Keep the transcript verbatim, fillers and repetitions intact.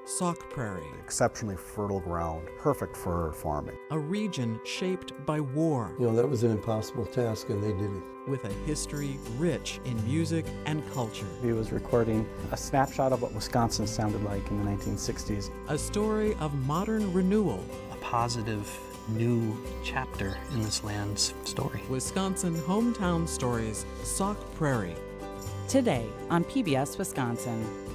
Sauk Prairie. Exceptionally fertile ground, perfect for farming. A region shaped by war. You know, that was an impossible task, and they did it. With a history rich in music and culture. He was recording a snapshot of what Wisconsin sounded like in the nineteen sixties. A story of modern renewal. A positive new chapter in this land's story. Wisconsin Hometown Stories, Sauk Prairie. Today on P B S Wisconsin.